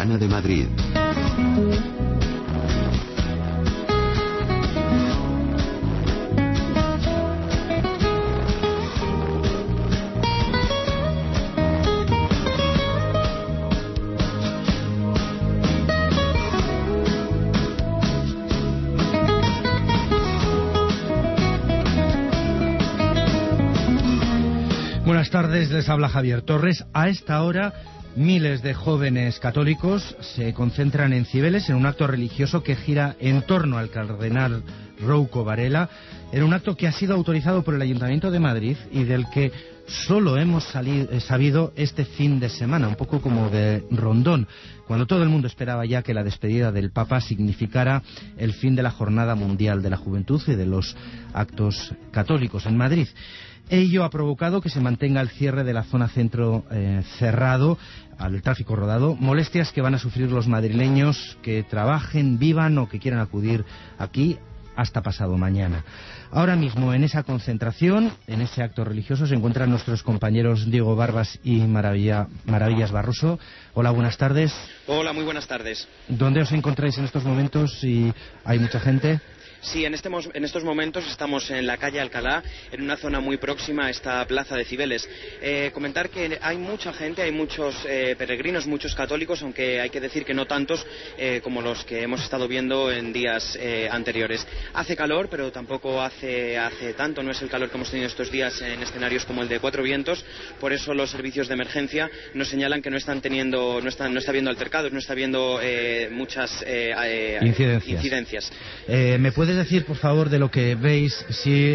Soberana de Madrid. Buenas tardes, les habla Javier Torres. A esta hora, miles de jóvenes católicos se concentran en Cibeles en un acto religioso que gira en torno al cardenal Rouco Varela, en un acto que ha sido autorizado por el Ayuntamiento de Madrid y del que solo hemos sabido este fin de semana, un poco como de rondón, cuando todo el mundo esperaba ya que la despedida del Papa significara el fin de la Jornada Mundial de la Juventud y de los actos católicos en Madrid. Ello ha provocado que se mantenga el cierre de la zona centro cerrado al tráfico rodado, molestias que van a sufrir los madrileños que trabajen, vivan o que quieran acudir aquí hasta pasado mañana. Ahora mismo en esa concentración, en ese acto religioso, se encuentran nuestros compañeros Diego Barbas y Maravillas Barroso. Hola, buenas tardes. Hola, muy buenas tardes. ¿Dónde os encontráis en estos momentos? Si hay mucha gente. Sí, en estos momentos estamos en la calle Alcalá, en una zona muy próxima a esta plaza de Cibeles. Comentar que hay mucha gente, hay muchos peregrinos, muchos católicos, aunque hay que decir que no tantos como los que hemos estado viendo en días anteriores. Hace calor, pero tampoco hace tanto, no es el calor que hemos tenido estos días en escenarios como el de Cuatro Vientos. Por eso los servicios de emergencia nos señalan que no está habiendo altercados, no está habiendo muchas incidencias. ¿Me puedes decir, por favor, de lo que veis, si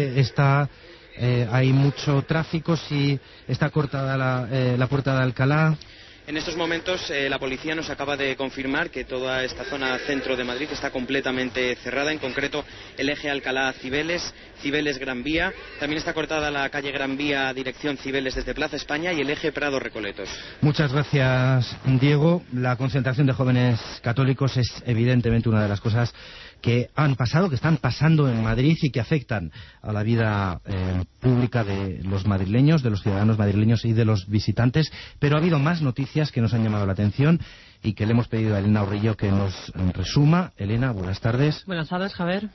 hay mucho tráfico, si está cortada la puerta de Alcalá? En estos momentos la policía nos acaba de confirmar que toda esta zona centro de Madrid está completamente cerrada, en concreto el eje Alcalá-Cibeles, Cibeles-Gran Vía, también está cortada la calle Gran Vía dirección Cibeles desde Plaza España y el eje Prado-Recoletos. Muchas gracias, Diego. La concentración de jóvenes católicos es evidentemente una de las cosas que han pasado, que están pasando en Madrid y que afectan a la vida pública de los madrileños, de los ciudadanos madrileños y de los visitantes, pero ha habido más noticias que nos han llamado la atención y que le hemos pedido a Elena Orrillo que nos resuma. Elena, buenas tardes. Buenas tardes, Javier.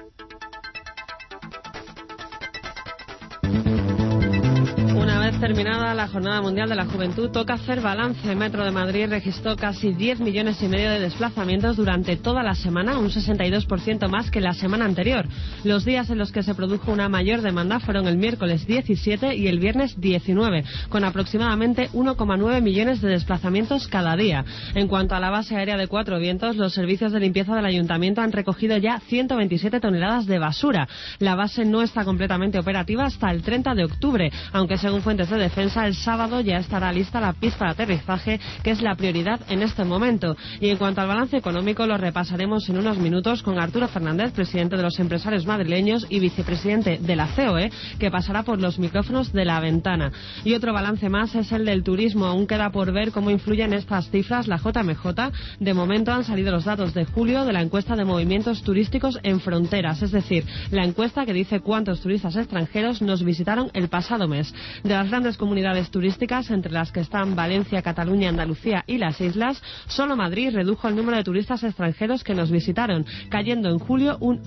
Terminada la Jornada Mundial de la Juventud, toca hacer balance. El Metro de Madrid registró casi 10,5 millones de desplazamientos durante toda la semana, un 62% más que la semana anterior. Los días en los que se produjo una mayor demanda fueron el miércoles 17 y el viernes 19, con aproximadamente 1,9 millones de desplazamientos cada día. En cuanto a la base aérea de Cuatro Vientos, los servicios de limpieza del Ayuntamiento han recogido ya 127 toneladas de basura. La base no está completamente operativa hasta el 30 de octubre, aunque según fuentes de defensa, el sábado ya estará lista la pista de aterrizaje, que es la prioridad en este momento. Y en cuanto al balance económico, lo repasaremos en unos minutos con Arturo Fernández, presidente de los empresarios madrileños y vicepresidente de la COE, que pasará por los micrófonos de La Ventana. Y otro balance más es el del turismo. Aún queda por ver cómo influyen estas cifras la JMJ. De momento han salido los datos de julio de la encuesta de movimientos turísticos en fronteras, es decir, la encuesta que dice cuántos turistas extranjeros nos visitaron el pasado mes. De las grandes comunidades turísticas, entre las que están Valencia, Cataluña, Andalucía y las islas, solo Madrid redujo el número de turistas extranjeros que nos visitaron, cayendo en julio un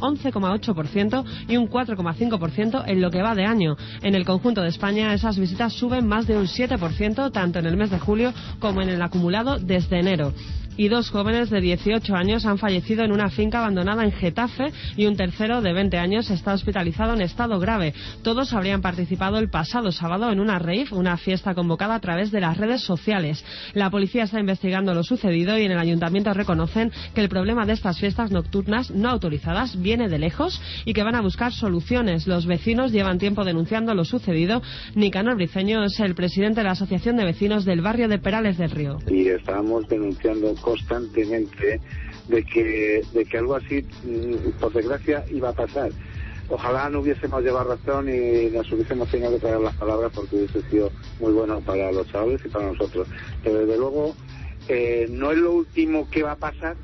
11,8% y un 4,5% en lo que va de año. En el conjunto de España, esas visitas suben más de un 7%, tanto en el mes de julio como en el acumulado desde enero. Y 2 jóvenes de 18 años han fallecido en una finca abandonada en Getafe y un tercero de 20 años está hospitalizado en estado grave. Todos habrían participado el pasado sábado en una rave, una fiesta convocada a través de las redes sociales. La policía está investigando lo sucedido y en el ayuntamiento reconocen que el problema de estas fiestas nocturnas no autorizadas viene de lejos y que van a buscar soluciones. Los vecinos llevan tiempo denunciando lo sucedido. Nicanor Briceño es el presidente de la Asociación de Vecinos del barrio de Perales del Río. Y estábamos denunciando constantemente de que algo así, por desgracia, iba a pasar. Ojalá no hubiésemos llevado razón y nos hubiésemos tenido que traer las palabras, porque hubiese sido muy bueno para los chavales y para nosotros. Pero desde luego no es lo último que va a pasar,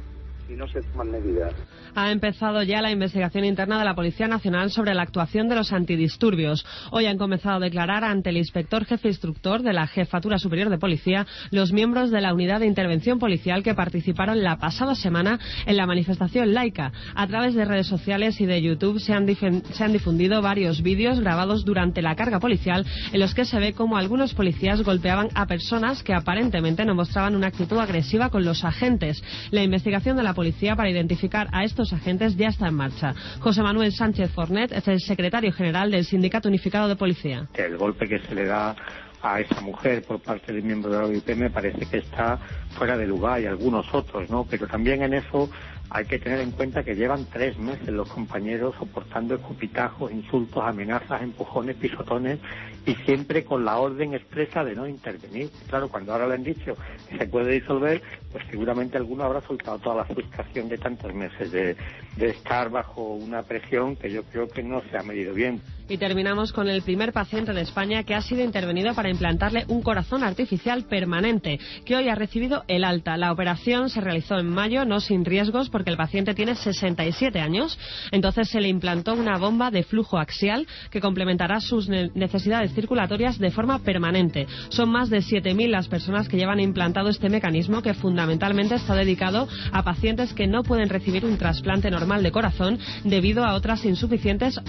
si no se toman medidas. Ha empezado ya la investigación interna de la Policía Nacional sobre la actuación de los antidisturbios. Hoy han comenzado a declarar ante el inspector jefe instructor de la Jefatura Superior de Policía los miembros de la Unidad de Intervención Policial que participaron la pasada semana en la manifestación laica. A través de redes sociales y de YouTube se han difundido varios vídeos grabados durante la carga policial en los que se ve cómo algunos policías golpeaban a personas que aparentemente no mostraban una actitud agresiva con los agentes. La investigación de la policía para identificar a estos agentes ya está en marcha. José Manuel Sánchez Fornet es el secretario general del Sindicato Unificado de Policía. El golpe que se le da a esa mujer por parte del miembro de la OIP me parece que está fuera de lugar, y algunos otros, ¿no? Pero también en eso hay que tener en cuenta que llevan 3 meses los compañeros soportando escupitajos, insultos, amenazas, empujones, pisotones, y siempre con la orden expresa de no intervenir. Claro, cuando ahora le han dicho que se puede disolver, pues seguramente alguno habrá soltado toda la frustración de tantos meses de estar bajo una presión que yo creo que no se ha medido bien. Y terminamos con el primer paciente de España que ha sido intervenido para implantarle un corazón artificial permanente, que hoy ha recibido el alta. La operación se realizó en mayo, no sin riesgos, porque el paciente tiene 67 años. Entonces se le implantó una bomba de flujo axial que complementará sus necesidades circulatorias de forma permanente. Son más de 7.000 las personas que llevan implantado este mecanismo, que fundamentalmente está dedicado a pacientes que no pueden recibir un trasplante normal de corazón debido a otras insuficiencias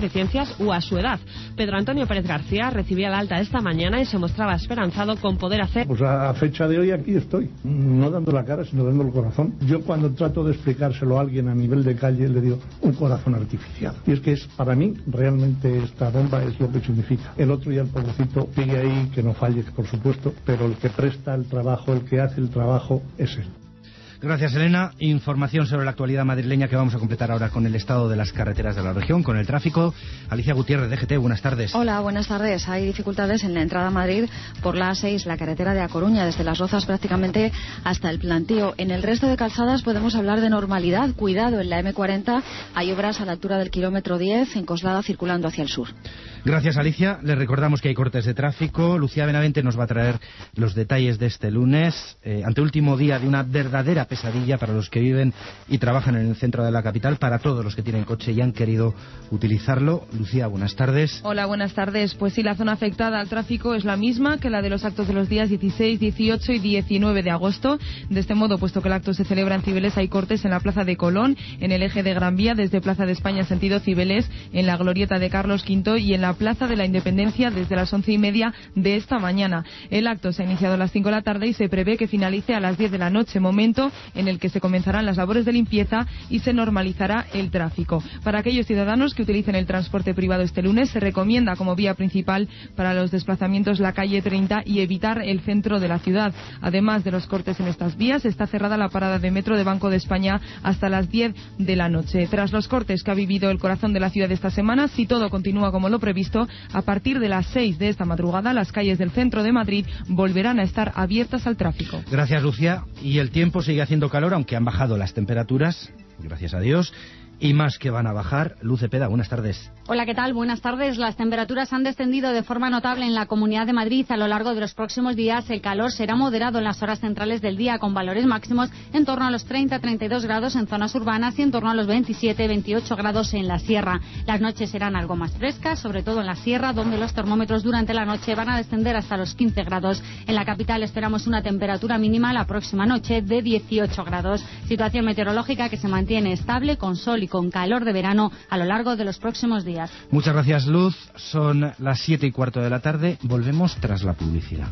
u a su edad. Pedro Antonio Pérez García recibía el alta esta mañana y se mostraba esperanzado con poder hacer... Pues a fecha de hoy aquí estoy, no dando la cara, sino dando el corazón. Yo cuando trato de explicárselo a alguien a nivel de calle, le digo un corazón artificial. Y es que para mí, realmente esta bomba es lo que significa. El otro ya, el pobrecito, sigue ahí, que no falle, por supuesto, pero el que presta el trabajo, el que hace el trabajo, es él. Gracias, Elena. Información sobre la actualidad madrileña que vamos a completar ahora con el estado de las carreteras de la región, con el tráfico. Alicia Gutiérrez, DGT, buenas tardes. Hola, buenas tardes. Hay dificultades en la entrada a Madrid por la A6, la carretera de A Coruña, desde Las Rozas prácticamente hasta el Plantío. En el resto de calzadas podemos hablar de normalidad. Cuidado, en la M40 hay obras a la altura del kilómetro 10, en Coslada, circulando hacia el sur. Gracias, Alicia. Les recordamos que hay cortes de tráfico. Lucía Benavente nos va a traer los detalles de este lunes, anteúltimo día de una verdadera pesadilla para los que viven y trabajan en el centro de la capital, para todos los que tienen coche y han querido utilizarlo. Lucía, buenas tardes. Hola, buenas tardes. Pues sí, la zona afectada al tráfico es la misma que la de los actos de los días 16, 18 y 19 de agosto. De este modo, puesto que el acto se celebra en Cibeles, hay cortes en la Plaza de Colón, en el eje de Gran Vía, desde Plaza de España sentido Cibeles, en la glorieta de Carlos V y en la Plaza de la Independencia desde las 11:30 de esta mañana. El acto se ha iniciado a las 5 de la tarde y se prevé que finalice a las 10 de la noche, momento en el que se comenzarán las labores de limpieza y se normalizará el tráfico. Para aquellos ciudadanos que utilicen el transporte privado este lunes, se recomienda como vía principal para los desplazamientos la calle 30 y evitar el centro de la ciudad. Además de los cortes en estas vías, está cerrada la parada de metro de Banco de España hasta las 10 de la noche. Tras los cortes que ha vivido el corazón de la ciudad esta semana, si todo continúa como lo previsto, a partir de las 6 de esta madrugada, las calles del centro de Madrid volverán a estar abiertas al tráfico. Gracias, Lucía. Y el tiempo sigue haciendo calor, aunque han bajado las temperaturas, gracias a Dios, y más que van a bajar. Luz Cepeda, buenas tardes. Hola, ¿qué tal? Buenas tardes. Las temperaturas han descendido de forma notable en la Comunidad de Madrid. A lo largo de los próximos días el calor será moderado en las horas centrales del día, con valores máximos en torno a los 30-32 grados en zonas urbanas y en torno a los 27-28 grados en la sierra. Las noches serán algo más frescas, sobre todo en la sierra, donde los termómetros durante la noche van a descender hasta los 15 grados. En la capital esperamos una temperatura mínima la próxima noche de 18 grados. Situación meteorológica que se mantiene estable, con sol y con calor de verano a lo largo de los próximos días. Muchas gracias, Luz. Son las 7:15 de la tarde. Volvemos tras la publicidad.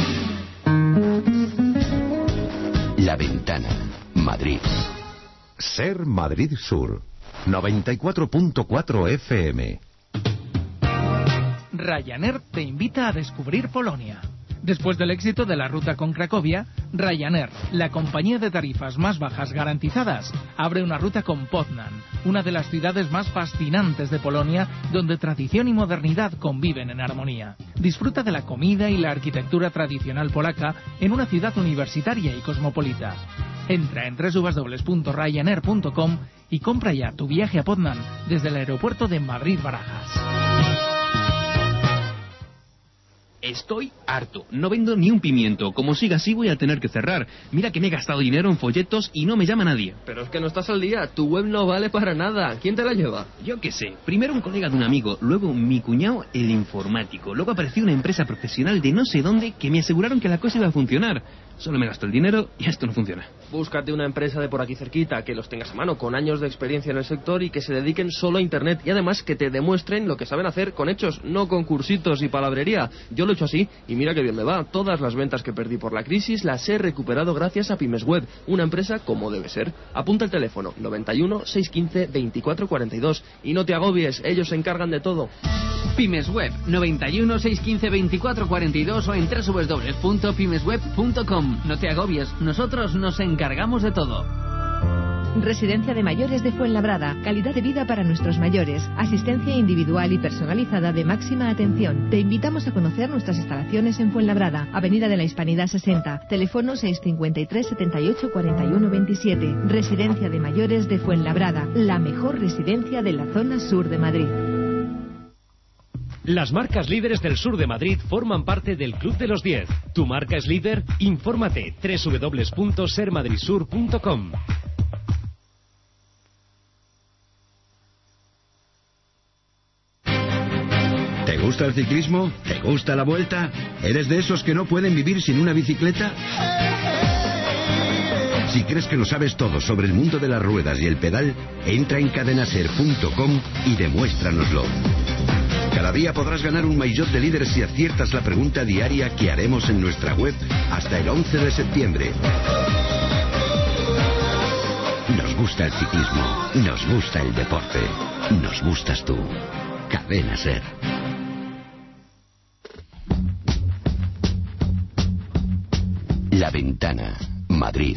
La Ventana, Madrid. Ser Madrid Sur, 94.4 FM. Ryanair te invita a descubrir Polonia. Después del éxito de la ruta con Cracovia, Ryanair, la compañía de tarifas más bajas garantizadas, abre una ruta con Poznań, una de las ciudades más fascinantes de Polonia, donde tradición y modernidad conviven en armonía. Disfruta de la comida y la arquitectura tradicional polaca en una ciudad universitaria y cosmopolita. Entra en www.ryanair.com y compra ya tu viaje a Poznań desde el aeropuerto de Madrid-Barajas. Estoy harto. No vendo ni un pimiento. Como siga así voy a tener que cerrar. Mira que me he gastado dinero en folletos y no me llama nadie. Pero es que no estás al día. Tu web no vale para nada. ¿Quién te la lleva? Yo qué sé. Primero un colega de un amigo, luego mi cuñado, el informático. Luego apareció una empresa profesional de no sé dónde que me aseguraron que la cosa iba a funcionar. Solo me gasto el dinero y esto no funciona. Búscate una empresa de por aquí cerquita, que los tengas a mano, con años de experiencia en el sector y que se dediquen solo a Internet. Y además que te demuestren lo que saben hacer con hechos, no con cursitos y palabrería. Yo lo he hecho así y mira que bien me va. Todas las ventas que perdí por la crisis las he recuperado gracias a Pymes Web, una empresa como debe ser. Apunta el teléfono 91 615 24 42 y no te agobies, ellos se encargan de todo. Pymes Web 91 615 24 42 o en www.pymesweb.com. No te agobies, nosotros nos encargamos de todo. Residencia de Mayores de Fuenlabrada. Calidad de vida para nuestros mayores. Asistencia individual y personalizada de máxima atención. Te invitamos a conocer nuestras instalaciones en Fuenlabrada, Avenida de la Hispanidad 60. Teléfono 653 78 41 27. Residencia de Mayores de Fuenlabrada. La mejor residencia de la zona sur de Madrid. Las marcas líderes del sur de Madrid forman parte del Club de los 10. ¿Tu marca es líder? Infórmate www.sermadridsur.com. ¿Te gusta el ciclismo? ¿Te gusta la Vuelta? ¿Eres de esos que no pueden vivir sin una bicicleta? Si crees que lo sabes todo sobre el mundo de las ruedas y el pedal, entra en cadenaser.com y demuéstranoslo. Cada día podrás ganar un maillot de líder si aciertas la pregunta diaria que haremos en nuestra web hasta el 11 de septiembre. Nos gusta el ciclismo, nos gusta el deporte, nos gustas tú. Cadena Ser. La Ventana, Madrid.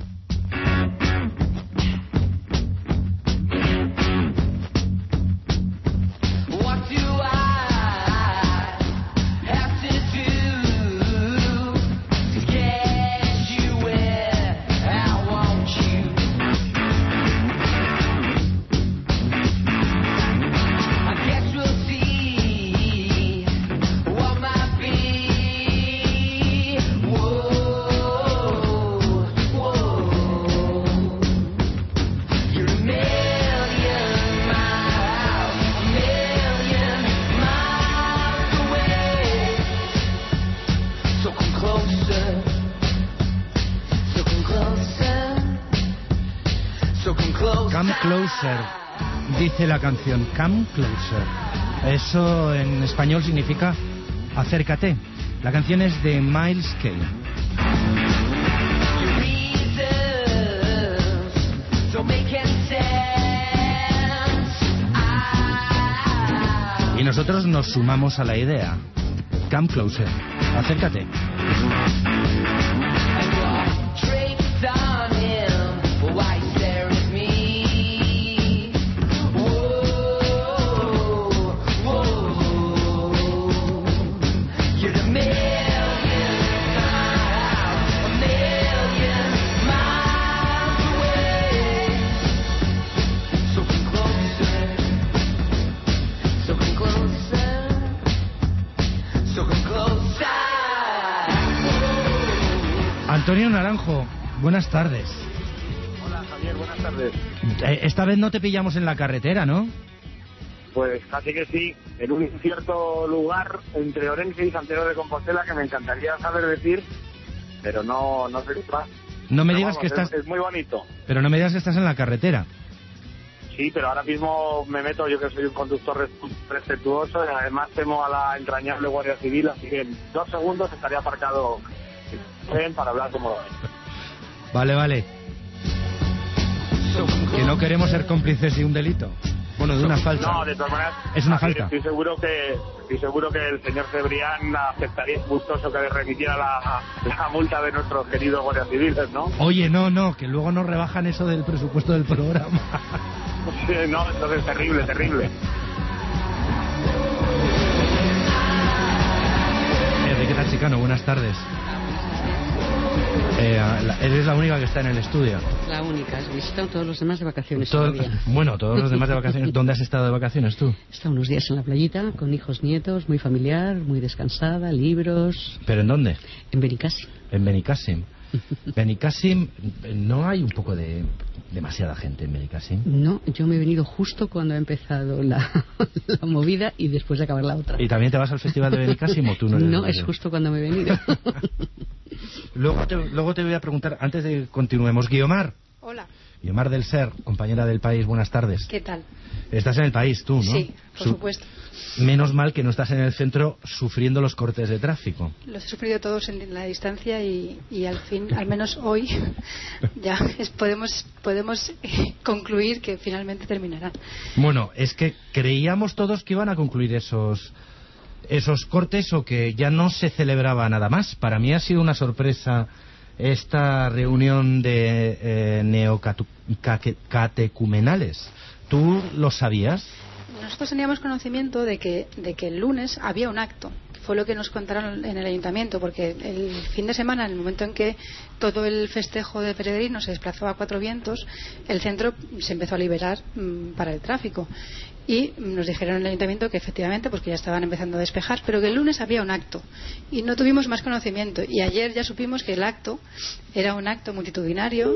Come closer, dice la canción, come closer. Eso en español significa acércate. La canción es de Miles Kane. Y nosotros nos sumamos a la idea. Come closer, acércate. Antonio Naranjo, buenas tardes. Hola Javier, buenas tardes. Esta vez no te pillamos en la carretera, ¿no? Pues casi que sí, en un cierto lugar entre Orense y Santiago de Compostela que me encantaría saber decir, pero no sé qué pasa. No me digas que estás... Es muy bonito. Pero no me digas que estás en la carretera. Sí, pero ahora mismo me meto, yo que soy un conductor respetuoso y además temo a la entrañable Guardia Civil, así que en 2 segundos estaría aparcado para hablar como... Vale. Que no queremos ser cómplices de un delito. Bueno, de una falta. No, de todas maneras... Es una falta. Estoy seguro que el señor Cebrián aceptaría gustoso que le remitiera la multa de nuestros queridos guardias civiles, ¿no? Oye, no, que luego nos rebajan eso del presupuesto del programa. Sí, no, entonces terrible. ¿Qué tal, Chicano? Buenas tardes. Eres la única que está en el estudio. La única. He visitado todos los demás de vacaciones todavía. Bueno, todos los demás de vacaciones. ¿Dónde has estado de vacaciones tú? He estado unos días en la playita, con hijos, nietos, muy familiar, muy descansada, libros... ¿Pero en dónde? En Benicàssim. En Benicàssim. Benicàssim, ¿no hay un poco de demasiada gente en Benicàssim? No, yo me he venido justo cuando ha empezado la movida y después de acabar la otra. ¿Y también te vas al festival de Benicàssim o tú no eres? No, es justo cuando me he venido. Luego te voy a preguntar, antes de que continuemos, Guiomar. Hola. Guiomar del Ser, compañera del País, buenas tardes. ¿Qué tal? Estás en el País tú, ¿no? Sí, por supuesto. Menos mal que no estás en el centro sufriendo los cortes de tráfico. Los he sufrido todos en la distancia y al fin, al menos hoy, ya podemos concluir que finalmente terminará. Bueno, es que creíamos todos que iban a concluir esos cortes o que ya no se celebraba nada más. Para mí ha sido una sorpresa esta reunión de neocatecumenales. ¿Tú lo sabías? Nosotros teníamos conocimiento de que el lunes había un acto. Fue lo que nos contaron en el ayuntamiento, porque el fin de semana, en el momento en que todo el festejo de peregrinos se desplazó a Cuatro Vientos, el centro se empezó a liberar para el tráfico. Y nos dijeron en el ayuntamiento que efectivamente, pues que ya estaban empezando a despejar, pero que el lunes había un acto. Y no tuvimos más conocimiento. Y ayer ya supimos que el acto era un acto multitudinario.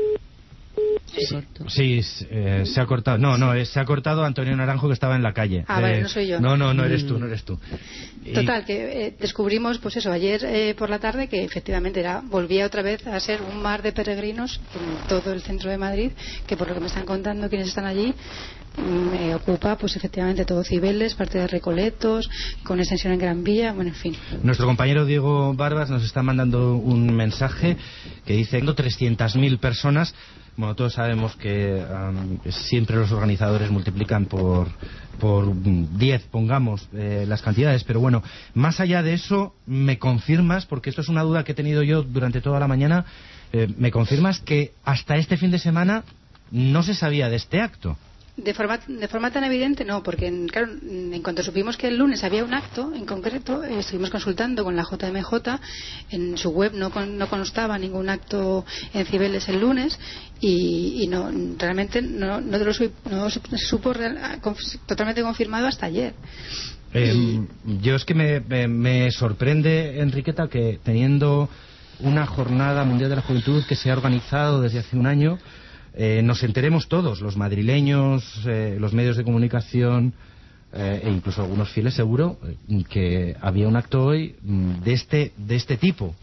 Sí, se ha cortado. Se ha cortado Antonio Naranjo, que estaba en la calle. Vale, no soy yo. No eres tú. Total, que descubrimos, pues eso, ayer por la tarde, que efectivamente volvía otra vez a ser un mar de peregrinos en todo el centro de Madrid, que por lo que me están contando quienes están allí, me ocupa, pues efectivamente, todo Cibeles, parte de Recoletos, con extensión en Gran Vía, bueno, en fin. Nuestro compañero Diego Barbas nos está mandando un mensaje que dice 300.000 personas. Bueno, todos sabemos que siempre los organizadores multiplican por 10, pongamos, las cantidades, pero bueno, más allá de eso, me confirmas, porque esto es una duda que he tenido yo durante toda la mañana, me confirmas que hasta este fin de semana no se sabía de este acto. De forma tan evidente no, porque claro, en cuanto supimos que el lunes había un acto en concreto, estuvimos consultando con la JMJ, en su web no constaba ningún acto en Cibeles el lunes y no realmente no se supo totalmente confirmado hasta ayer. Yo es que me sorprende, Enriqueta, que teniendo una jornada mundial de la juventud que se ha organizado desde hace un año, nos enteremos todos, los madrileños, los medios de comunicación e incluso algunos fieles, seguro, que había un acto hoy de este tipo.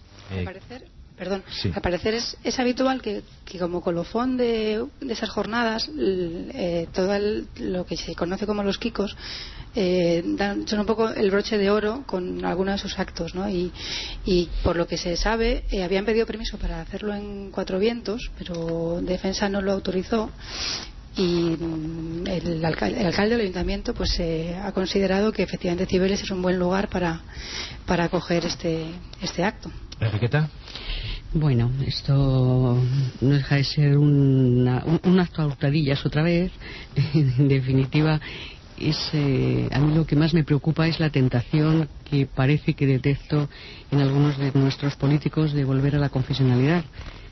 Al parecer es habitual que como colofón de esas jornadas, todo lo que se conoce como los Kikos son un poco el broche de oro con algunos de sus actos, ¿no? Y por lo que se sabe, habían pedido permiso para hacerlo en Cuatro Vientos, pero Defensa no lo autorizó. Y el alcalde del ayuntamiento pues ha considerado que efectivamente Cibeles es un buen lugar para acoger este acto. ¿Enriqueta? Bueno, esto no deja de ser un acto a hurtadillas otra vez. En definitiva, a mí lo que más me preocupa es la tentación que parece que detecto en algunos de nuestros políticos de volver a la confesionalidad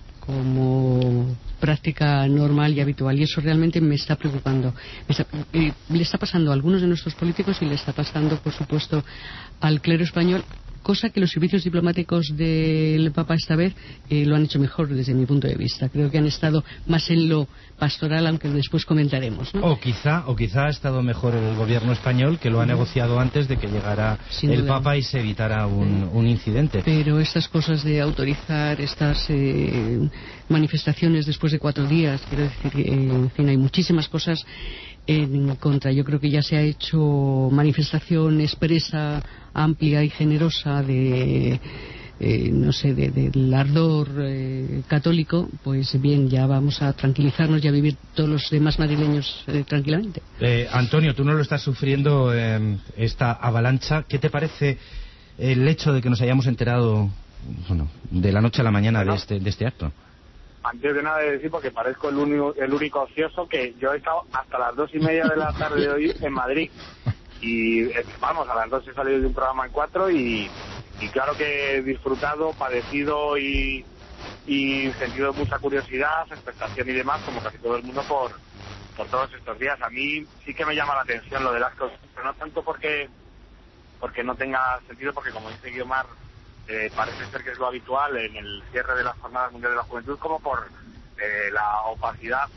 como práctica normal y habitual, y eso realmente me está preocupando. Le está pasando a algunos de nuestros políticos y le está pasando, por supuesto, al clero español, cosa que los servicios diplomáticos del Papa esta vez lo han hecho mejor desde mi punto de vista. Creo que han estado más en lo pastoral, aunque después comentaremos, ¿no? O quizá ha estado mejor el gobierno español, que lo ha negociado antes de que llegara el Papa y se evitara un incidente. Pero estas cosas de autorizar estas manifestaciones después de 4 días, quiero decir que, en fin, hay muchísimas cosas en contra. Yo creo que ya se ha hecho manifestación expresa, amplia y generosa del ardor católico. Pues bien, ya vamos a tranquilizarnos y a vivir todos los demás madrileños tranquilamente. Antonio, tú no lo estás sufriendo esta avalancha. ¿Qué te parece el hecho de que nos hayamos enterado de la noche a la mañana de este acto? Antes de nada de decir, porque parezco el único ocioso, que yo he estado hasta las 2:30 de la tarde de hoy en Madrid y vamos, a las 2 he salido de un programa en 4 y claro que he disfrutado, padecido y y sentido de mucha curiosidad, expectación y demás, como casi todo el mundo por todos estos días. A mí sí que me llama la atención lo del acto, pero no tanto porque no tenga sentido, porque como dice Guiomar, parece ser que es lo habitual en el cierre de las Jornadas Mundiales de la Juventud, como por la opacidad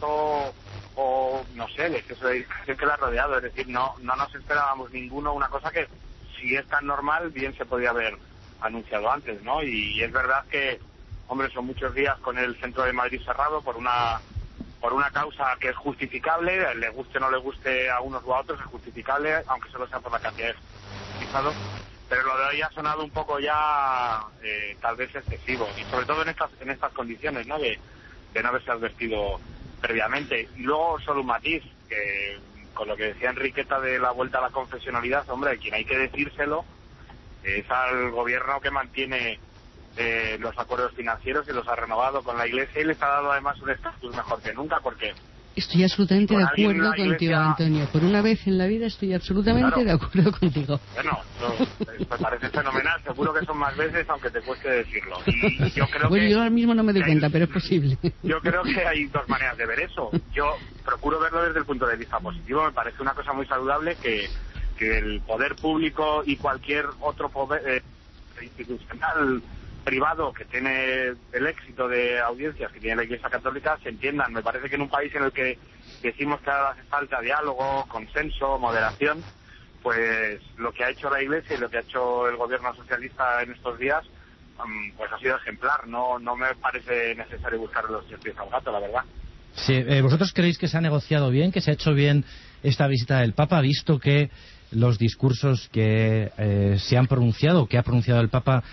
o no sé, el exceso de discusión que la ha rodeado. Es decir, no nos esperábamos ninguno una cosa que, si es tan normal, bien se podía haber anunciado antes, ¿no? Y es verdad que, hombre, son muchos días con el centro de Madrid cerrado por una causa que es justificable, le guste o no le guste a unos o a otros, es justificable, aunque solo sea por la cantidad de utilizado, pero lo de hoy ha sonado un poco ya tal vez excesivo, y sobre todo en estas condiciones, ¿no? De no haberse advertido previamente. Y luego solo un matiz, que con lo que decía Enriqueta de la vuelta a la confesionalidad, hombre, quien hay que decírselo es al gobierno que mantiene los acuerdos financieros y los ha renovado con la Iglesia y les ha dado además un estatus mejor que nunca, porque estoy absolutamente de acuerdo contigo, Antonio. Por una vez en la vida estoy absolutamente de acuerdo contigo. Bueno, me parece fenomenal. Seguro que son más veces, aunque te cueste decirlo. Y yo creo bueno, yo ahora mismo no me doy cuenta, pero es posible. Yo creo que hay dos maneras de ver eso. Yo procuro verlo desde el punto de vista positivo. Me parece una cosa muy saludable que el poder público y cualquier otro poder institucional privado que tiene el éxito de audiencias que tiene la Iglesia Católica se entiendan. Me parece que en un país en el que decimos que ahora hace falta diálogo, consenso, moderación, pues lo que ha hecho la Iglesia y lo que ha hecho el gobierno socialista en estos días pues ha sido ejemplar. No me parece necesario buscar los 10 pies al gato, la verdad. Sí, ¿vosotros creéis que se ha negociado bien, que se ha hecho bien esta visita del Papa, visto que los discursos que se han pronunciado, que ha pronunciado el Papa,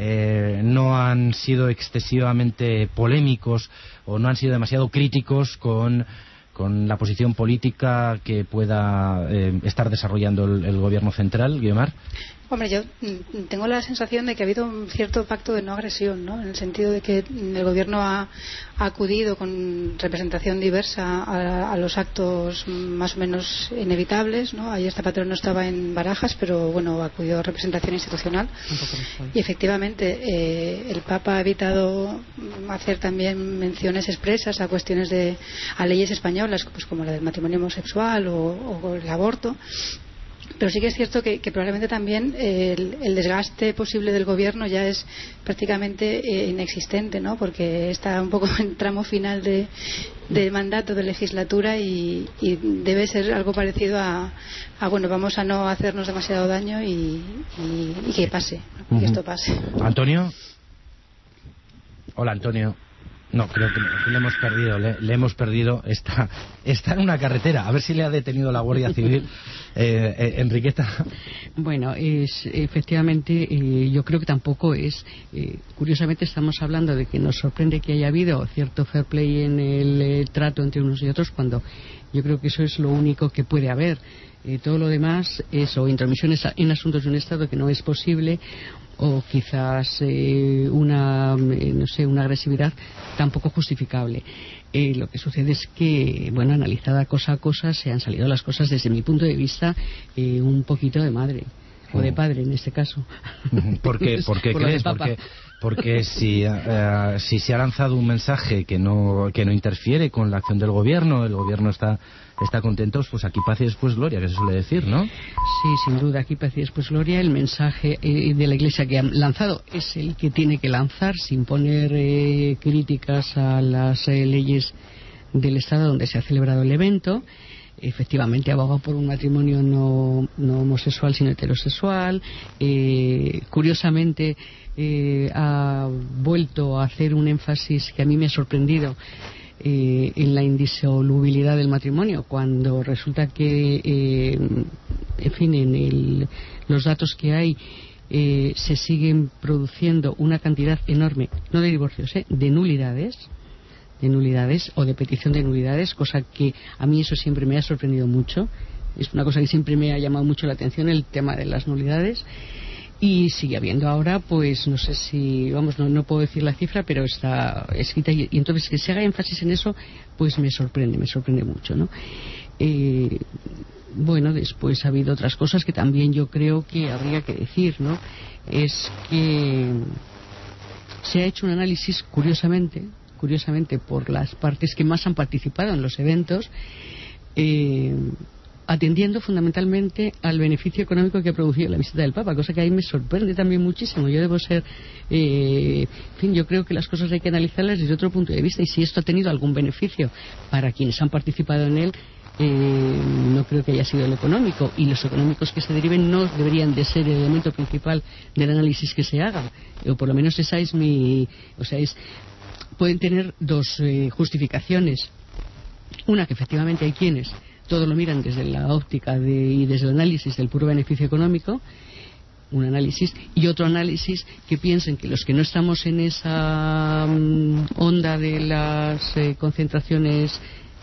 no han sido excesivamente polémicos o no han sido demasiado críticos con la posición política que pueda estar desarrollando el gobierno central, Guiomar? Hombre, yo tengo la sensación de que ha habido un cierto pacto de no agresión, ¿no? En el sentido de que el gobierno ha acudido con representación diversa a los actos más o menos inevitables, ¿no? Ayer Zapatero no estaba en Barajas, pero bueno, acudió a representación institucional. Y efectivamente, el Papa ha evitado hacer también menciones expresas a cuestiones a leyes españolas, pues como la del matrimonio homosexual o el aborto. Pero sí que es cierto que probablemente también el desgaste posible del gobierno ya es prácticamente inexistente, ¿no? Porque está un poco en tramo final de mandato de legislatura y debe ser algo parecido a bueno, vamos a no hacernos demasiado daño y que pase, ¿no? Que esto pase. ¿Antonio? Hola, Antonio. No, creo que le hemos perdido, le hemos perdido. Está en una carretera. A ver si le ha detenido la Guardia Civil. Enriqueta. Bueno, efectivamente, yo creo que tampoco es. Curiosamente, estamos hablando de que nos sorprende que haya habido cierto fair play en el trato entre unos y otros, cuando yo creo que eso es lo único que puede haber. Todo lo demás es o intromisiones en asuntos de un Estado que no es posible, o quizás una agresividad tampoco justificable. Lo que sucede es que, bueno, analizada cosa a cosa, se han salido las cosas desde mi punto de vista un poquito de madre, o de padre en este caso. ¿Por qué crees? Porque si se ha lanzado un mensaje que no interfiere con la acción del gobierno, el gobierno está contento, pues aquí paz y después gloria, que se suele decir, ¿no? Sí, sin duda, aquí paz y después gloria. El mensaje de la Iglesia que han lanzado es el que tiene que lanzar, sin poner críticas a las leyes del Estado donde se ha celebrado el evento. Efectivamente aboga por un matrimonio no homosexual sino heterosexual. Curiosamente ha vuelto a hacer un énfasis que a mí me ha sorprendido en la indisolubilidad del matrimonio, cuando resulta que en fin, en los datos que hay se siguen produciendo una cantidad enorme, no de divorcios, de nulidades o de petición de nulidades, cosa que a mí eso siempre me ha sorprendido mucho. Es una cosa que siempre me ha llamado mucho la atención, el tema de las nulidades. Y sigue habiendo ahora, pues no sé si, no puedo decir la cifra, pero está escrita, y entonces que se haga énfasis en eso, pues me sorprende mucho, ¿no? Bueno, después ha habido otras cosas que también yo creo que habría que decir, ¿no? Es que se ha hecho un análisis, curiosamente por las partes que más han participado en los eventos, atendiendo fundamentalmente al beneficio económico que ha producido la visita del Papa, cosa que a mí me sorprende también muchísimo. Yo debo ser, en fin, yo creo que las cosas hay que analizarlas desde otro punto de vista, y si esto ha tenido algún beneficio para quienes han participado en él, no creo que haya sido el económico, y los económicos que se deriven no deberían de ser el elemento principal del análisis que se haga, o por lo menos esa es mi, pueden tener dos justificaciones. Una, que efectivamente hay quienes todo lo miran desde la óptica y desde el análisis del puro beneficio económico, un análisis, y otro análisis que piensen que los que no estamos en esa onda de las concentraciones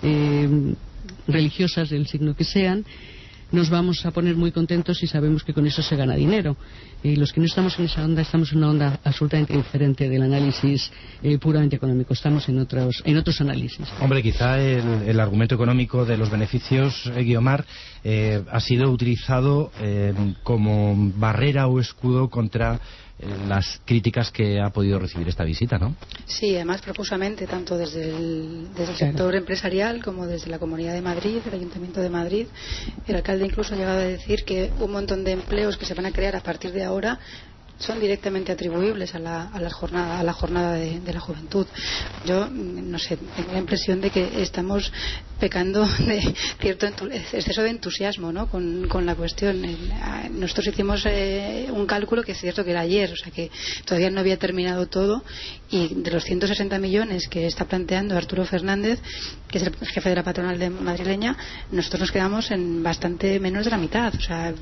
religiosas del signo que sean, nos vamos a poner muy contentos si sabemos que con eso se gana dinero. Los que no estamos en esa onda, estamos en una onda absolutamente diferente del análisis puramente económico. Estamos en otros análisis. Hombre, quizá el argumento económico de los beneficios, Guiomar, ha sido utilizado como barrera o escudo contra las críticas que ha podido recibir esta visita, ¿no? Sí, además profusamente, tanto desde el sector empresarial como desde la Comunidad de Madrid, el Ayuntamiento de Madrid. El alcalde incluso ha llegado a decir que un montón de empleos que se van a crear a partir de ahora son directamente atribuibles a la jornada de la juventud. Yo, no sé, tengo la impresión de que estamos pecando de cierto exceso de entusiasmo, ¿no?, con la cuestión. Nosotros hicimos un cálculo que es cierto que era ayer, o sea que todavía no había terminado todo, y de los 160 millones que está planteando Arturo Fernández, que es el jefe de la patronal madrileña, nosotros nos quedamos en bastante menos de la mitad, o sea,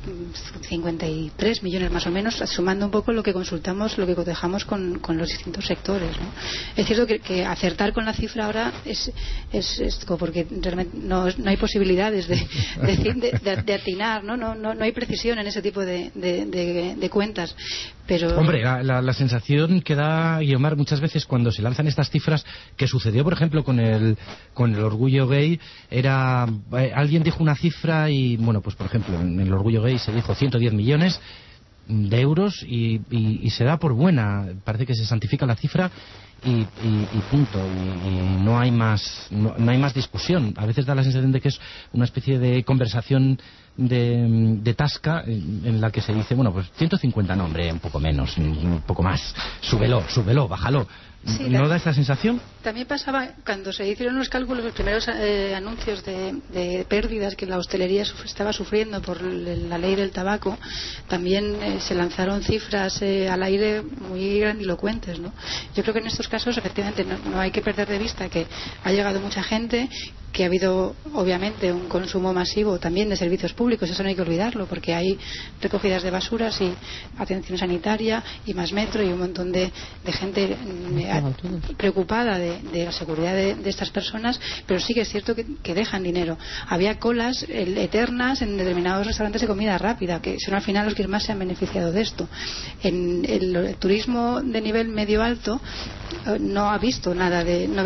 53 millones más o menos, sumando un poco lo que consultamos, lo que cotejamos con los distintos sectores, ¿no? Es cierto que acertar con la cifra ahora es porque realmente no hay posibilidades de atinar, no hay precisión en ese tipo de cuentas. Pero... Hombre, la sensación que da, Guiomar, muchas veces cuando se lanzan estas cifras, que sucedió por ejemplo con el orgullo gay, era alguien dijo una cifra y, bueno, pues por ejemplo en el orgullo gay se dijo 110 millones de euros y se da por buena, parece que se santifica la cifra y punto, y no hay más discusión. A veces da la sensación de que es una especie de conversación de tasca en la que se dice, bueno, pues 150 no, hombre, un poco menos, un poco más, súbelo, bájalo. Sí, ¿no da esta sensación? También pasaba cuando se hicieron los cálculos, los primeros anuncios de pérdidas que la hostelería estaba sufriendo por la ley del tabaco. También se lanzaron cifras al aire muy grandilocuentes, ¿no? Yo creo que en estos casos efectivamente no hay que perder de vista que ha llegado mucha gente, que ha habido obviamente un consumo masivo también de servicios públicos, eso no hay que olvidarlo, porque hay recogidas de basuras y atención sanitaria y más metro y un montón de gente preocupada de la seguridad de estas personas, pero sí que es cierto que dejan dinero. Había colas eternas en determinados restaurantes de comida rápida, que son al final los que más se han beneficiado de esto. En el turismo de nivel medio alto no ha visto nada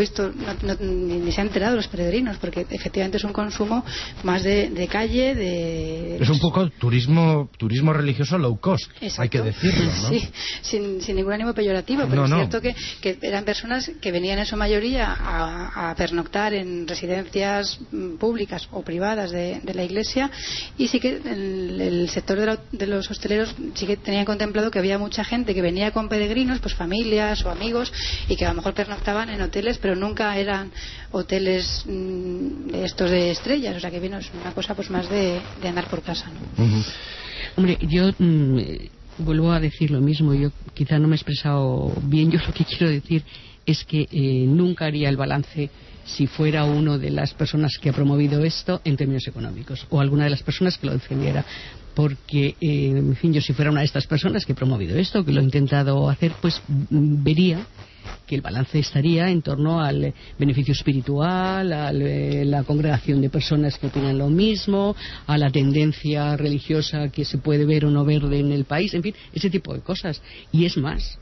ni se ha enterado los peregrinos, porque efectivamente es un consumo más de calle, es un poco turismo religioso low cost. Exacto. Hay que decirlo, ¿no? Sí, sin ningún ánimo peyorativo, pero es cierto que eran personas que venían en su mayoría a pernoctar en residencias públicas o privadas de la Iglesia, y sí que el sector de los hosteleros sí que tenían contemplado que había mucha gente que venía con peregrinos, pues familias o amigos, y que a lo mejor pernoctaban en hoteles, pero nunca eran hoteles estos de estrellas, o sea que vino es una cosa pues más de andar por casa, ¿no? Uh-huh. Hombre, yo vuelvo a decir lo mismo, yo quizá no me he expresado bien. Yo lo que quiero decir es que nunca haría el balance si fuera uno de las personas que ha promovido esto en términos económicos, o alguna de las personas que lo defendiera, porque en fin, yo si fuera una de estas personas que he promovido esto, que lo he intentado hacer, pues vería que el balance estaría en torno al beneficio espiritual, a la congregación de personas que opinan lo mismo, a la tendencia religiosa que se puede ver o no ver en el país, en fin, ese tipo de cosas. Y es más,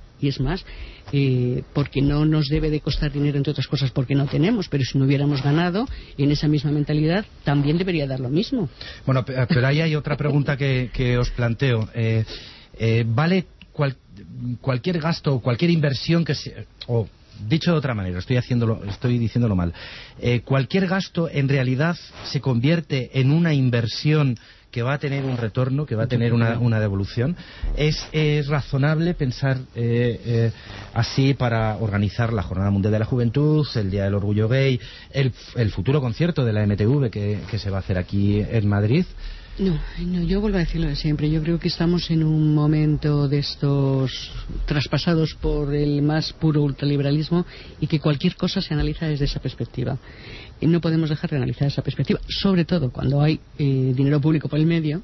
porque no nos debe de costar dinero, entre otras cosas porque no tenemos, pero si no hubiéramos ganado en esa misma mentalidad también debería dar lo mismo. Bueno, pero ahí hay otra pregunta que os planteo. ¿Vale cualquier gasto, cualquier inversión que se... Dicho de otra manera, estoy diciéndolo mal. Cualquier gasto en realidad se convierte en una inversión que va a tener un retorno, que va a tener una devolución. ¿Es razonable pensar así para organizar la Jornada Mundial de la Juventud, el Día del Orgullo Gay, el futuro concierto de la MTV que se va a hacer aquí en Madrid? No, yo vuelvo a decirlo de siempre. Yo creo que estamos en un momento de estos traspasados por el más puro ultraliberalismo y que cualquier cosa se analiza desde esa perspectiva. Y no podemos dejar de analizar esa perspectiva, sobre todo cuando hay dinero público por el medio,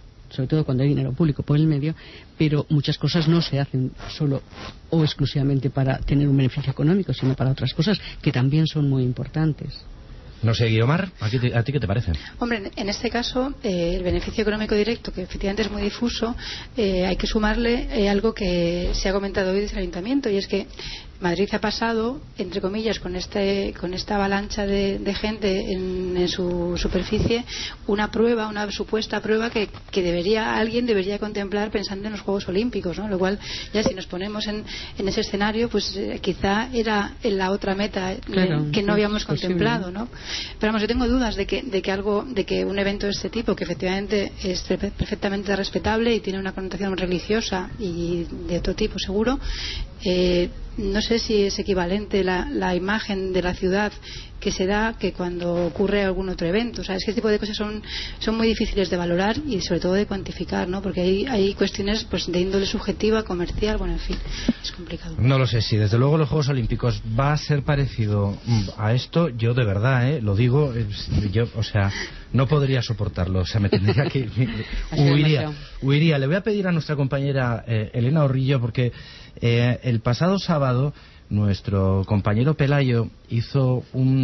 pero muchas cosas no se hacen solo o exclusivamente para tener un beneficio económico, sino para otras cosas que también son muy importantes. No sé, Guiomar, ¿a ti qué te parece? Hombre, en este caso, el beneficio económico directo, que efectivamente es muy difuso, hay que sumarle algo que se ha comentado hoy desde el Ayuntamiento, y es que Madrid ha pasado, entre comillas, con esta avalancha de gente en su superficie, una supuesta prueba que alguien debería contemplar pensando en los Juegos Olímpicos, ¿no? Lo cual, ya si nos ponemos en ese escenario, pues quizá era la otra meta que no habíamos contemplado, ¿no? Pero vamos, yo tengo dudas de que un evento de este tipo, que efectivamente es perfectamente respetable y tiene una connotación religiosa y de otro tipo seguro, no sé si es equivalente la imagen de la ciudad que se da que cuando ocurre algún otro evento. O sea, es que este tipo de cosas son muy difíciles de valorar y sobre todo de cuantificar, ¿no? Porque hay cuestiones pues de índole subjetiva, comercial, bueno, en fin, es complicado. No lo sé, si desde luego los Juegos Olímpicos va a ser parecido a esto, yo de verdad, lo digo, no podría soportarlo, o sea, me tendría que huiría. Le voy a pedir a nuestra compañera Elena Orrillo, porque el pasado sábado nuestro compañero Pelayo hizo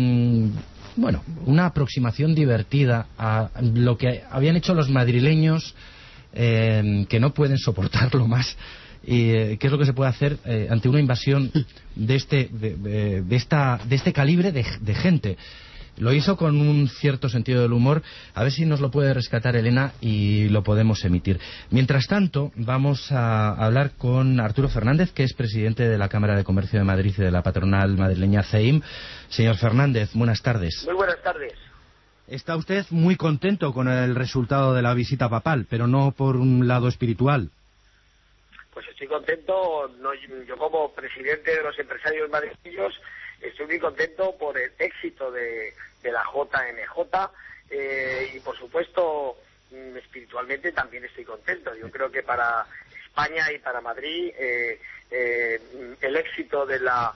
una aproximación divertida a lo que habían hecho los madrileños, que no pueden soportarlo más, y qué es lo que se puede hacer ante una invasión de este calibre de gente. Lo hizo con un cierto sentido del humor. A ver si nos lo puede rescatar Elena y lo podemos emitir. Mientras tanto, vamos a hablar con Arturo Fernández, que es presidente de la Cámara de Comercio de Madrid y de la patronal madrileña CEIM. Señor Fernández, buenas tardes. Muy buenas tardes. Está usted muy contento con el resultado de la visita papal, pero no por un lado espiritual. Pues estoy contento. Yo como presidente de los empresarios madrileños estoy muy contento por el éxito de la JMJ y por supuesto espiritualmente también estoy contento. Yo creo que para España y para Madrid el éxito de la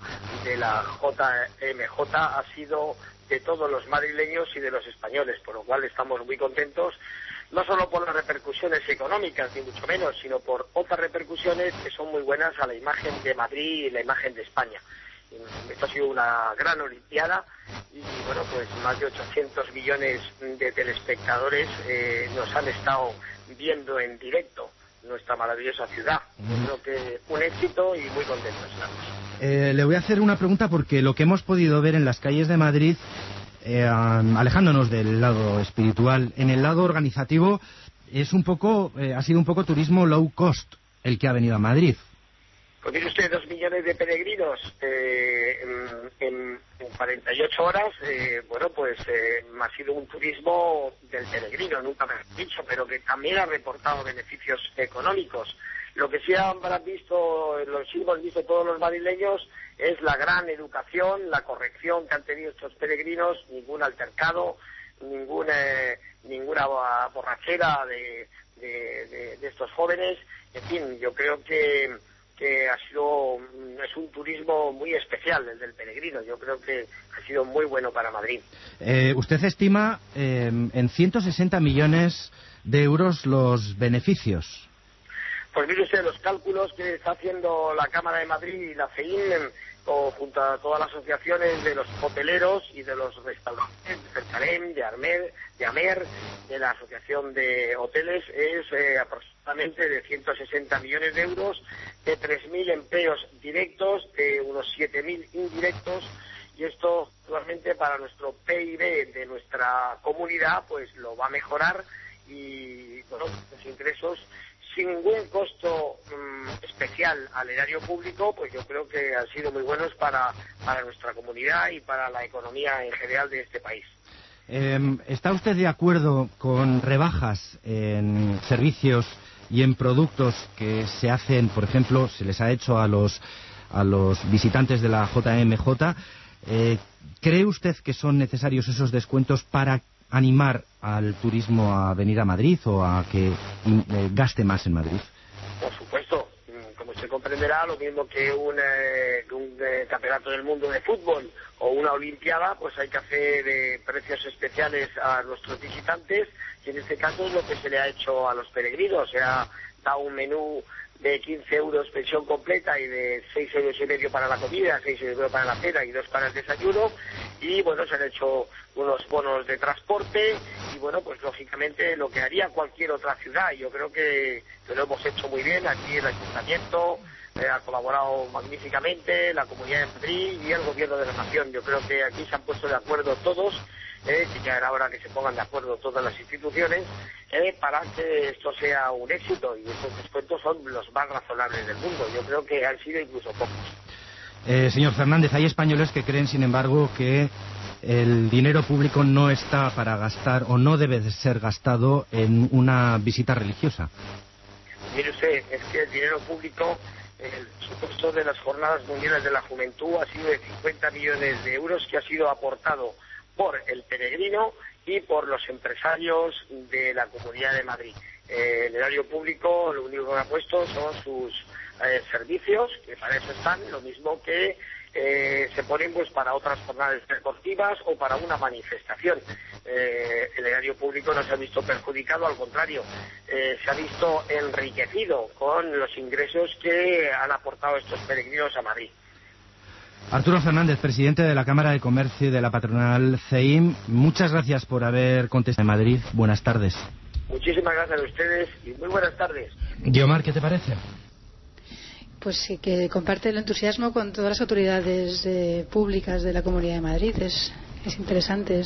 JMJ ha sido de todos los madrileños y de los españoles, por lo cual estamos muy contentos, no solo por las repercusiones económicas ni mucho menos, sino por otras repercusiones que son muy buenas a la imagen de Madrid y la imagen de España. Esto ha sido una gran olimpiada y bueno, pues más de 800 millones de telespectadores nos han estado viendo en directo nuestra maravillosa ciudad. Yo creo que un éxito y muy contentos estamos. Le voy a hacer una pregunta porque lo que hemos podido ver en las calles de Madrid, alejándonos del lado espiritual, en el lado organizativo es ha sido un poco turismo low cost el que ha venido a Madrid. Pues mire usted, 2 millones de peregrinos en 48 horas, ha sido un turismo del peregrino, nunca me he dicho, pero que también ha reportado beneficios económicos. Lo que sí hemos visto todos los madrileños es la gran educación, la corrección que han tenido estos peregrinos, ningún altercado, ninguna borrachera de estos jóvenes. En fin, yo creo que es un turismo muy especial el del peregrino. Yo creo que ha sido muy bueno para Madrid. Usted estima en 160 millones de euros los beneficios. Pues mire usted, los cálculos que está haciendo la Cámara de Madrid y la CEIM, junto a todas las asociaciones de los hoteleros y de los restaurantes, de Cercarem, de Amer, de la Asociación de Hoteles, es aproximadamente de 160 millones de euros, de 3.000 empleos directos, de unos 7.000 indirectos, y esto actualmente para nuestro PIB de nuestra comunidad pues lo va a mejorar y bueno, los ingresos sin ningún costo especial al erario público, pues yo creo que han sido muy buenos para nuestra comunidad y para la economía en general de este país. ¿Está usted de acuerdo con rebajas en servicios y en productos que se hacen, por ejemplo, se les ha hecho a los visitantes de la JMJ? ¿Cree usted que son necesarios esos descuentos para animar al turismo a venir a Madrid o a que gaste más en Madrid? Por supuesto, como usted comprenderá, lo mismo que un campeonato del mundo de fútbol o una olimpiada, pues hay que hacer precios especiales a nuestros visitantes, y en este caso es lo que se le ha hecho a los peregrinos. Se ha dado un menú de 15 euros pensión completa y de 6,5 euros para la comida, 6 euros para la cena y 2 para el desayuno, y bueno, se han hecho unos bonos de transporte, y bueno, pues lógicamente lo que haría cualquier otra ciudad. Yo creo que lo hemos hecho muy bien. Aquí el Ayuntamiento ha colaborado magníficamente, la Comunidad de Madrid y el Gobierno de la Nación. Yo creo que aquí se han puesto de acuerdo todos, que ya era hora que se pongan de acuerdo todas las instituciones para que esto sea un éxito, y estos descuentos son los más razonables del mundo. Yo creo que han sido incluso pocos. Señor Fernández, hay españoles que creen, sin embargo, que el dinero público no está para gastar o no debe de ser gastado en una visita religiosa. Mire usted, es que el dinero público, el presupuesto de las Jornadas Mundiales de la Juventud ha sido de 50 millones de euros, que ha sido aportado por el peregrino y por los empresarios de la Comunidad de Madrid. El erario público lo único que ha puesto son sus servicios, que para eso están, lo mismo que se ponen pues para otras jornadas deportivas o para una manifestación. El erario público no se ha visto perjudicado, al contrario, se ha visto enriquecido con los ingresos que han aportado estos peregrinos a Madrid. Arturo Fernández, presidente de la Cámara de Comercio y de la patronal CEIM, muchas gracias por haber contestado en Madrid. Buenas tardes. Muchísimas gracias a ustedes y muy buenas tardes. Guiomar, ¿qué te parece? Pues sí, que comparte el entusiasmo con todas las autoridades públicas de la Comunidad de Madrid. Es interesante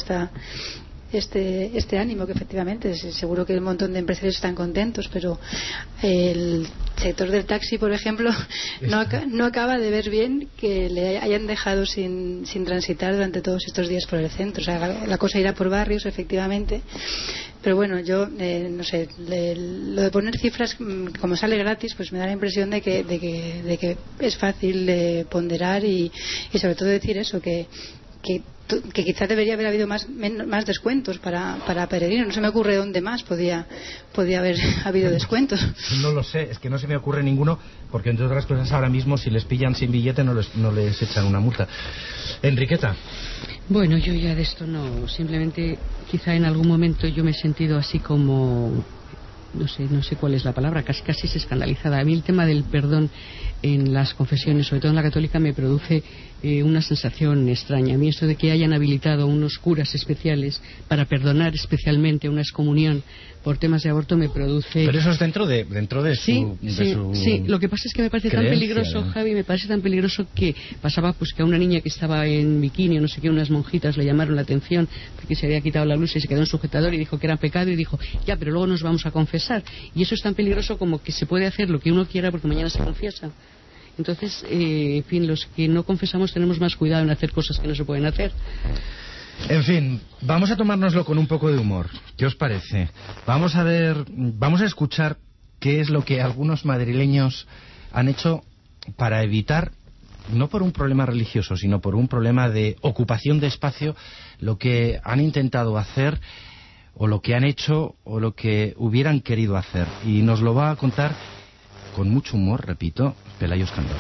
este ánimo, que efectivamente seguro que un montón de empresarios están contentos, pero el sector del taxi, por ejemplo, no acaba de ver bien que le hayan dejado sin transitar durante todos estos días por el centro. O sea, la cosa irá por barrios, efectivamente, pero bueno, yo no sé, lo de poner cifras como sale gratis, pues me da la impresión de que es fácil de ponderar y sobre todo decir eso, que quizás debería haber habido más descuentos para peregrinos. No se me ocurre dónde más podía haber habido descuentos. No lo sé, es que no se me ocurre ninguno, porque entre otras cosas ahora mismo si les pillan sin billete no les echan una multa. Enriqueta. Bueno, yo ya de esto no, simplemente quizá en algún momento yo me he sentido así como, no sé cuál es la palabra, casi es escandalizada. A mí el tema del perdón en las confesiones, sobre todo en la católica, me produce una sensación extraña. A mí esto de que hayan habilitado unos curas especiales para perdonar especialmente una excomunión por temas de aborto me produce... Pero eso es dentro de su Sí, lo que pasa es que me parece creencia, tan peligroso, ¿no? Javi, me parece tan peligroso que pasaba pues que a una niña que estaba en bikini o no sé qué, unas monjitas le llamaron la atención porque se había quitado la blusa y se quedó en sujetador y dijo que era pecado y dijo, ya, pero luego nos vamos a confesar. Y eso es tan peligroso como que se puede hacer lo que uno quiera porque mañana se confiesa. Entonces, en fin, los que no confesamos tenemos más cuidado en hacer cosas que no se pueden hacer. En fin, vamos a tomárnoslo con un poco de humor. ¿Qué os parece? Vamos a escuchar qué es lo que algunos madrileños han hecho para evitar, no por un problema religioso, sino por un problema de ocupación de espacio, lo que han intentado hacer, o lo que han hecho, o lo que hubieran querido hacer. Y nos lo va a contar con mucho humor, repito, Pelayo Escandón.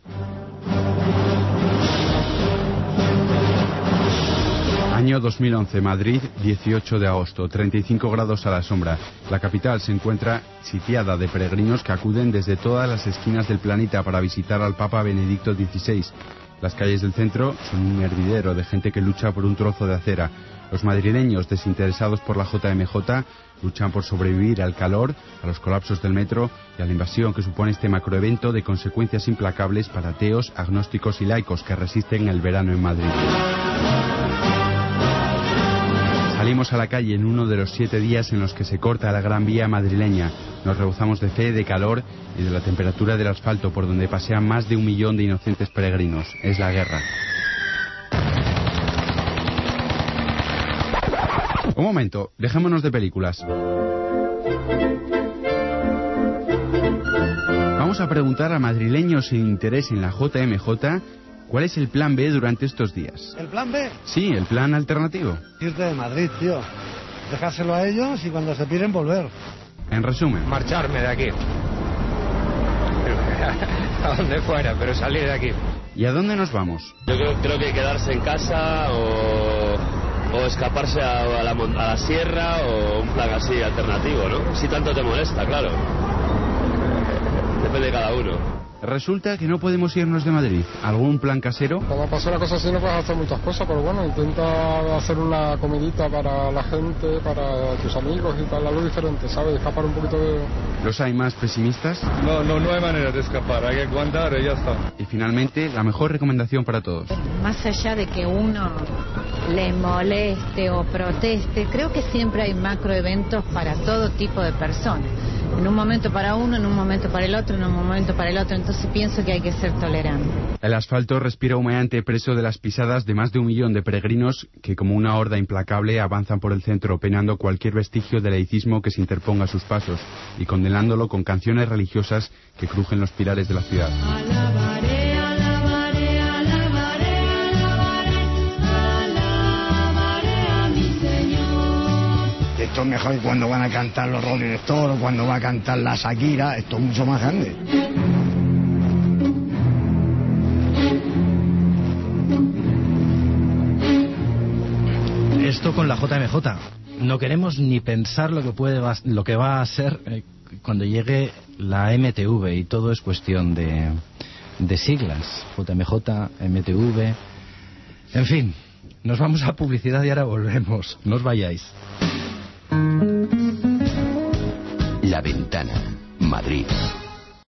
Año 2011, Madrid, 18 de agosto, 35 grados a la sombra. La capital se encuentra sitiada de peregrinos que acuden desde todas las esquinas del planeta para visitar al Papa Benedicto XVI. Las calles del centro son un hervidero de gente que lucha por un trozo de acera. Los madrileños, desinteresados por la JMJ, luchan por sobrevivir al calor, a los colapsos del metro y a la invasión que supone este macroevento de consecuencias implacables para ateos, agnósticos y laicos que resisten el verano en Madrid. Salimos a la calle en uno de los 7 días en los que se corta la Gran Vía madrileña. Nos rebozamos de fe, de calor y de la temperatura del asfalto por donde pasean más de 1 millón de inocentes peregrinos. Es la guerra. Un momento, dejémonos de películas. Vamos a preguntar a madrileños sin interés en la JMJ cuál es el plan B durante estos días. ¿El plan B? Sí, el plan alternativo. Irte de Madrid, tío. Dejárselo a ellos y cuando se piren volver. En resumen. Marcharme de aquí. A donde fuera, pero salir de aquí. ¿Y a dónde nos vamos? Yo creo que quedarse en casa o escaparse a la sierra o un plan así alternativo, ¿no? Si tanto te molesta, claro. Depende de cada uno. Resulta que no podemos irnos de Madrid. ¿Algún plan casero? Cuando pasa una cosa así no puedes hacer muchas cosas, pero bueno, intenta hacer una comidita para la gente, para tus amigos y tal, algo diferente, ¿sabes? Escapar un poquito de... ¿Los hay más pesimistas? No hay manera de escapar, hay que aguantar y ya está. Y finalmente, la mejor recomendación para todos. Más allá de que uno le moleste o proteste, creo que siempre hay macroeventos para todo tipo de personas. En un momento para uno, en un momento para el otro, en un momento para el otro. Entonces pienso que hay que ser tolerante. El asfalto respira humeante preso de las pisadas de más de 1 millón de peregrinos que como una horda implacable avanzan por el centro penando cualquier vestigio de laicismo que se interponga a sus pasos y condenándolo con canciones religiosas que crujen los pilares de la ciudad. Esto es mejor que cuando van a cantar los Rolling Stones o cuando va a cantar la Shakira. Esto es mucho más grande. Esto con la JMJ. No queremos ni pensar lo que va a ser cuando llegue la MTV y todo es cuestión de siglas. JMJ, MTV. En fin, nos vamos a publicidad y ahora volvemos. No os vayáis. La Ventana, Madrid.